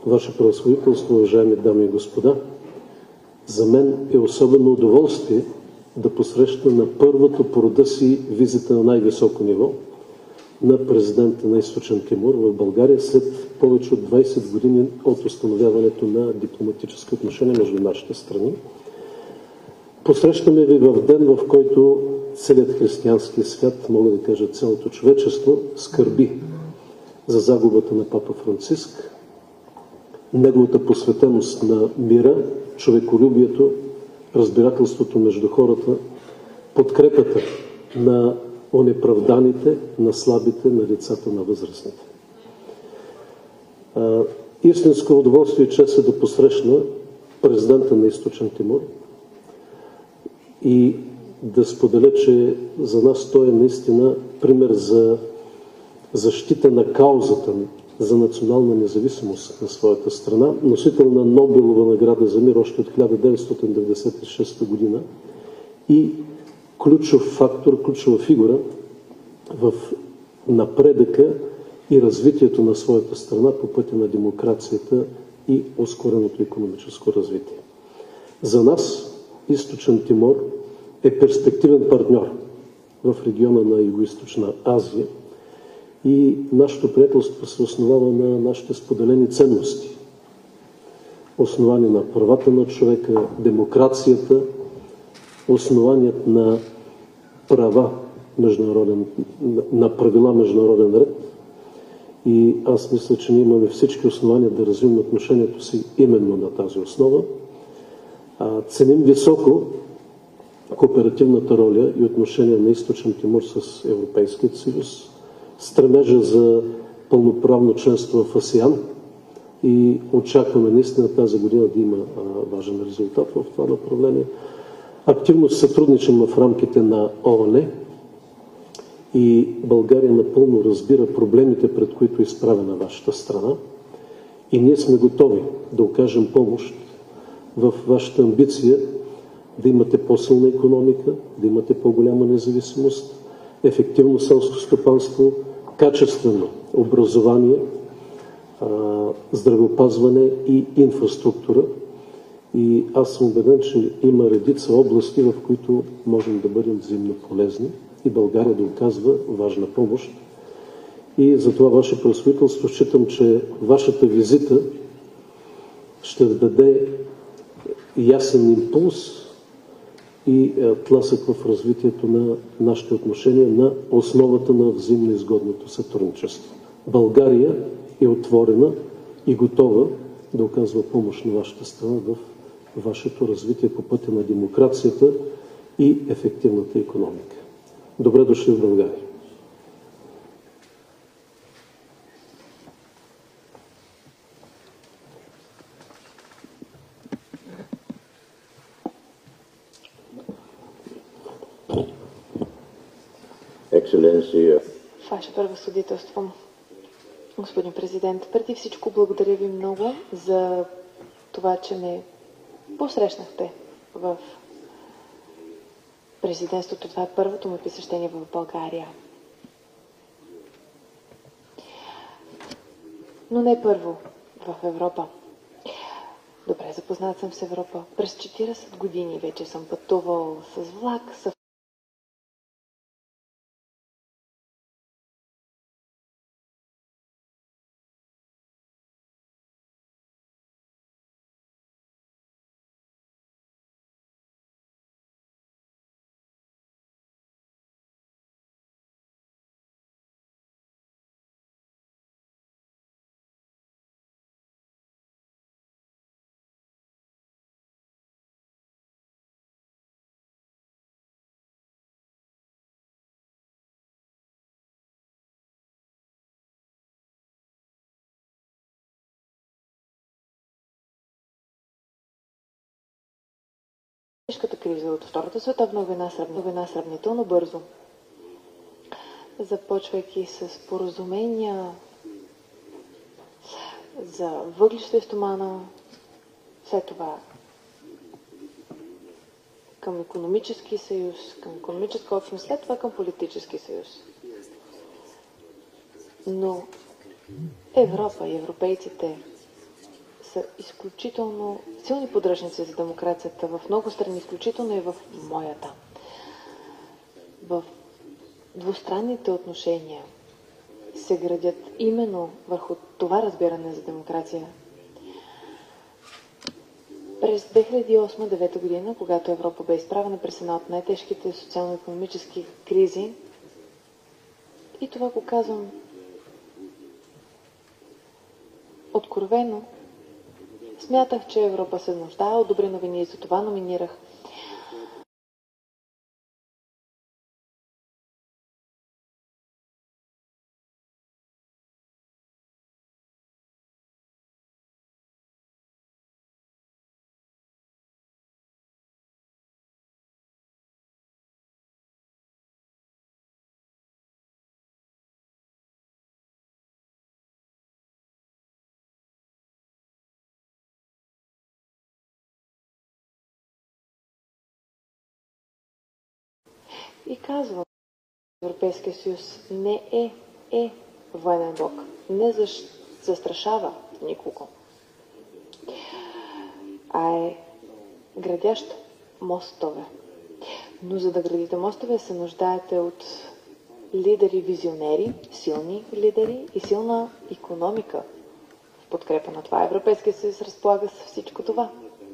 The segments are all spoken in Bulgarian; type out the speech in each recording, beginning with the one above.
Ваше Превъзходителство, уважаеми дами и господа, за мен е особено удоволствие да посрещна на първата по рода си визита на най-високо ниво на президента на Източен Тимур в България след повече от 20 години от установяването на дипломатически отношения между нашите страни. Посрещаме ви в ден, в който целият християнски свят, мога да кажа цялото човечество, скърби за загубата на папа Франциск, неговата посветеност на мира, човеколюбието, разбирателството между хората, подкрепата на онеправданите, на слабите, на децата, на възрастните. Истинско удоволствие и чест е да посрещна президента на Източен Тимур и да споделя, че за нас той е наистина пример за защита на каузата за национална независимост на своята страна, носител на Нобелова награда за мир още от 1996 година и ключов фактор, ключова фигура в напредъка и развитието на своята страна по пътя на демокрацията и ускореното икономическо развитие. За нас Източен Тимур е перспективен партньор в региона на Югоизточна Азия и нашето приятелство се основава на нашите споделени ценности, основани на правата на човека, демокрацията, основаният на права на правила международен ред. И аз мисля, че ние имаме всички основания да развиваме отношението си именно на тази основа. Ценим високо кооперативната роля и отношение на Източен Тимур с Европейския съюз, стремежа за пълноправно членство в АСЕАН и очакваме наистина тази година да има важен резултат в това направление. Активно сътрудничим в рамките на ООН и България напълно разбира проблемите, пред които е изправена вашата страна и ние сме готови да окажем помощ в вашата амбиция да имате по-силна икономика, да имате по-голяма независимост, ефективно селско стопанство, качествено образование, здравеопазване и инфраструктура. И аз съм убеден, че има редица области, в които можем да бъдем взаимно полезни и България да оказва важна помощ. И за това Ваше Превъзходителство считам, че вашата визита ще даде ясен импулс и тласък в развитието на нашите отношения на основата на взаимно изгодното сътрудничество. България е отворена и готова да оказва помощ на вашата страна в вашето развитие по пътя на демокрацията и ефективната икономика. Добре дошли в България! Ваше Превъзходителство, господин президент, преди всичко благодаря ви много за това, че ме посрещнахте в президентството. Това е първото ми посещение в България. Но не първо в Европа. Добре, запознат съм с Европа. През 40 години вече съм пътувал с влак, с тежката криза от Втората световна война сравнително бързо, започвайки с споразумения за въглища и стомана, след това към икономически съюз, към икономическа общност, след това към политически съюз. Но Европа и европейците са изключително силни поддръжници за демокрацията в много страни, изключително и в моята. В двустранните отношения се градят именно върху това разбиране за демокрация. През 2008-2009 година, когато Европа бе изправена през една от най-тежките социално-икономически кризи, и това го казвам откровено, смятах, че Европа се нуждае от добри новини и за това номинирах и казвам, Европейския съюз не е военен блок, не застрашава никого, а е градящ мостове. Но за да градите мостове се нуждаете от лидери, визионери, силни лидери и силна икономика в подкрепа на това. Европейския съюз разполага с всичко това.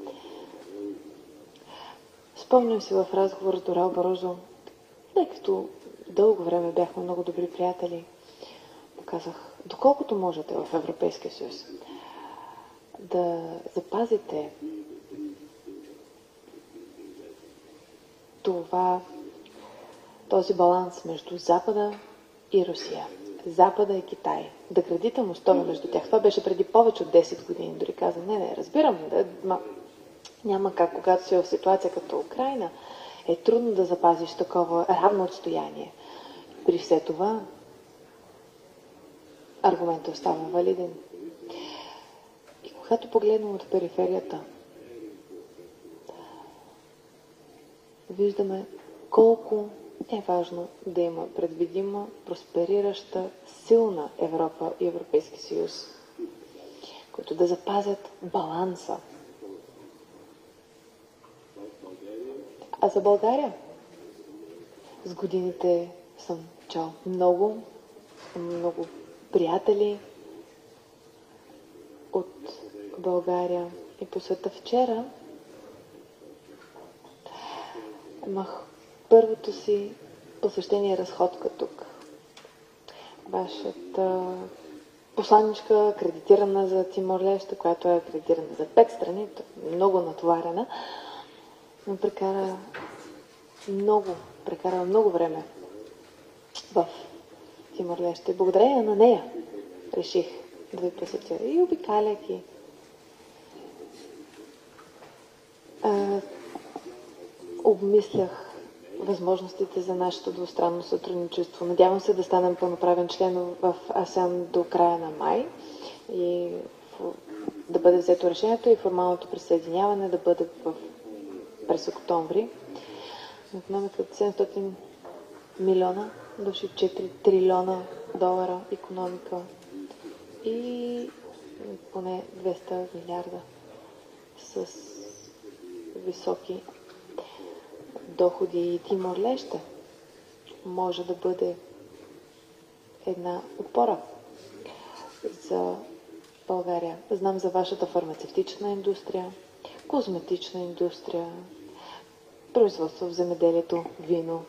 Спомням си в разговор с Дорал Барозо, тъй като дълго време бяхме много добри приятели, му казах, доколкото можете в Европейския съюз да запазите този баланс между Запада и Русия, Запада и Китай, да градите мостове между тях. Това беше преди повече от 10 години. Дори каза, не, разбирам, няма как, когато си в ситуация като Украйна, е трудно да запазиш такова равно отстояние. При все това аргументът остава валиден. И когато погледнем от периферията, виждаме колко е важно да има предвидима, просперираща, силна Европа и Европейски съюз, които да запазят баланса. А за България с годините съм чал много приятели от България и по света. Вчера имах първото си посещение и разходка тук. Вашата посланничка, акредитирана за Тимор-Лeste, която е акредитирана за 5 страни, много натоварена, но прекара много време в Тимор-Лeste. Благодарение на нея реших да ви посетя и обикаляйки. Обмислях възможностите за нашето двустранно сътрудничество. Надявам се да станем пълноправен член в АСЕАН до края на май и да бъде взето решението и формалното присъединяване да бъде през октомври. Икономика от 700 милиона души, 4 трилиона долара икономика и поне 200 милиарда с високи доходи. И Тимор-Лeste може да бъде една опора за България. Знам за вашата фармацевтична индустрия, козметична индустрия, производство в земеделието, вино.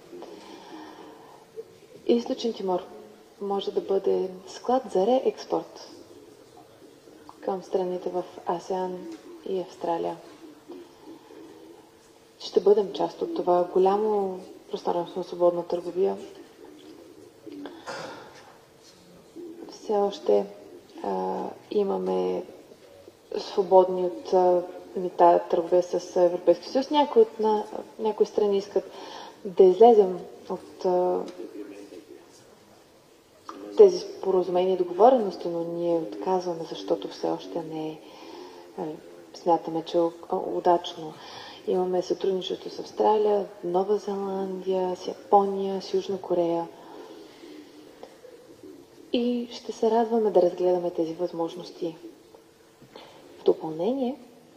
Източен Тимор може да бъде склад за реекспорт към страните в АСЕАН и Австралия. Ще бъдем част от това голямо пространство на свободна търговия. Все още имаме свободни от мита търговия с Европейския съюз. Някои страни искат да излезем от тези споразумения и договорености, но ние отказваме, защото все още не смятаме, че е удачно. Имаме сътрудничество с Австралия, Нова Зеландия, с Япония, с Южна Корея. И ще се радваме да разгледаме тези възможности в допълнение,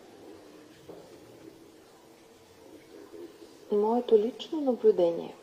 моето лично наблюдение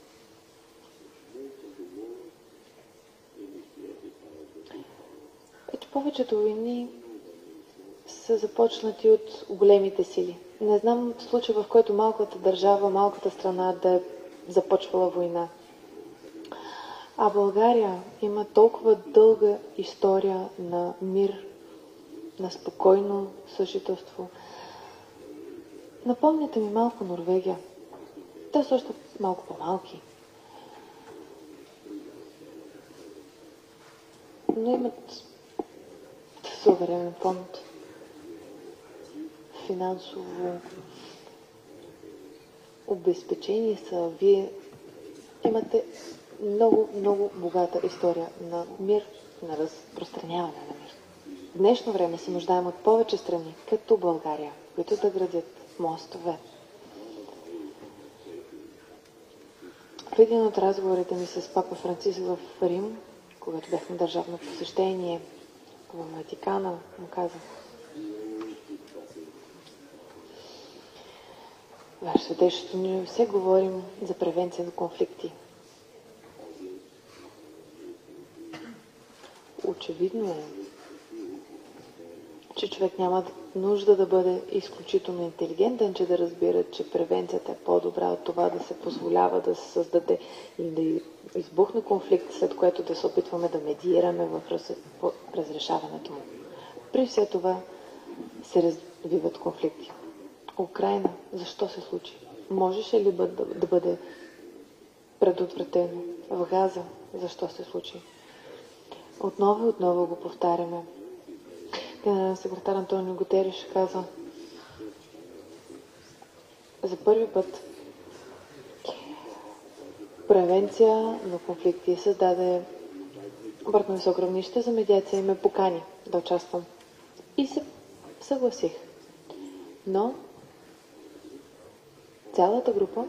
е, че повечето войни са започнати от големите сили. Не знам случай, в който малката държава, малката страна да е започвала война. А България има толкова дълга история на мир, на спокойно съжителство. Напомняте ми малко Норвегия. Те са още малко по-малки. Но имат суверенен фонд, финансово обезпечени са. Вие имате много, много богата история на мир, на разпространяване на мир. В днешно време се нуждаем от повече страни, като България, които да градят мостове. В един от разговорите ми с папа Франциск в Рим, когато бяхме държавно посещение в Ватикана, му казах: Ваше Светейшество, ние все говорим за превенция на конфликти. Очевидно е, че човек няма нужда да бъде изключително интелигентен, че да разбира, че превенцията е по-добра от това да се позволява да се създаде или да избухне конфликт, след което да се опитваме да медиираме в разрешаването му. При все това се развиват конфликти. Украйна, защо се случи? Можеше ли да бъде предотвратено? В Газа, защо се случи? Отново и отново го повтаряме. Генерален секретар Антонио Гутериш каза: за първи път превенция на конфликти създаде обратно високо равнище за медиация и ме покани да участвам. И се съгласих. Но цялата група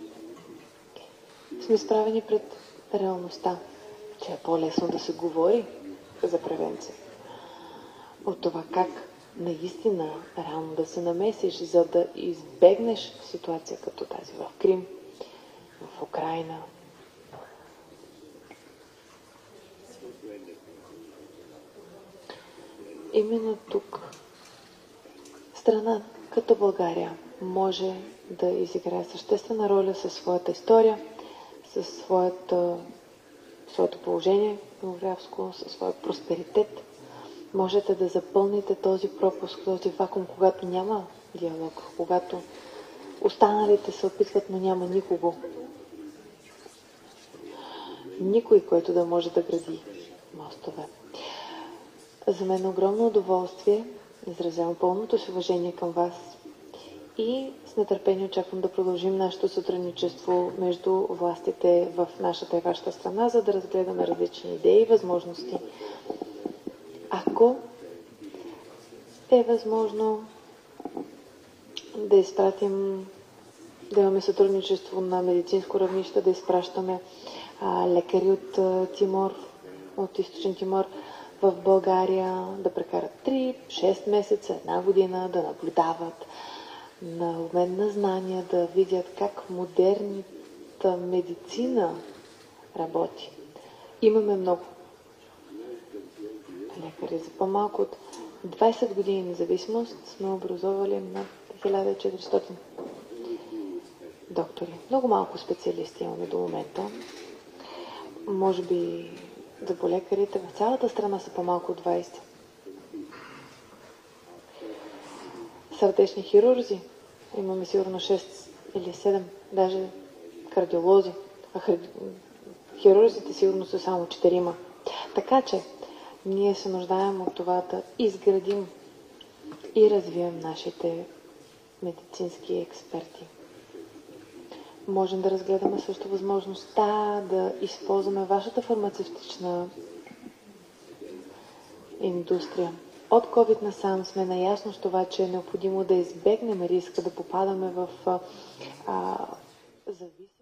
сме справени пред реалността, че е по-лесно да се говори за превенция от това как наистина реално да се намесиш, за да избегнеш ситуация като тази в Крим, в Украйна. Именно тук страна като България може да изиграе съществена роля със своята история, със своето положение географско, със своя просперитет. Можете да запълните този пропуск, този вакуум, когато няма диалог, когато останалите се опитват, но няма никого. Никой, който да може да гради мостове. За мен е огромно удоволствие, изразявам пълното си уважение към вас и с нетърпение очаквам да продължим нашето сътрудничество между властите в нашата и вашата страна, за да разгледаме различни идеи и възможности. Ако е възможно да изпратим, да имаме сътрудничество на медицинско равнище, да изпращаме лекари от Тимор, от Източен Тимор в България, да прекарат 3-6 месеца, 1 година, да наблюдават на обмен на знания, да видят как модерната медицина работи. Имаме много лекари. За по-малко от 20 години независимост сме образовали над 1400 доктори. Много малко специалисти имаме до момента. Може би зъболекарите в цялата страна са по-малко от 20. Сърдечни хирурзи имаме сигурно 6 или 7, даже кардиолози. Хирурзите сигурно са само 4. Така че ние се нуждаем от това да изградим и развием нашите медицински експерти. Можем да разгледаме също възможността да използваме вашата фармацевтична индустрия. От COVID насам сме наясно с това, че е необходимо да избегнем риска да попадаме в зависимост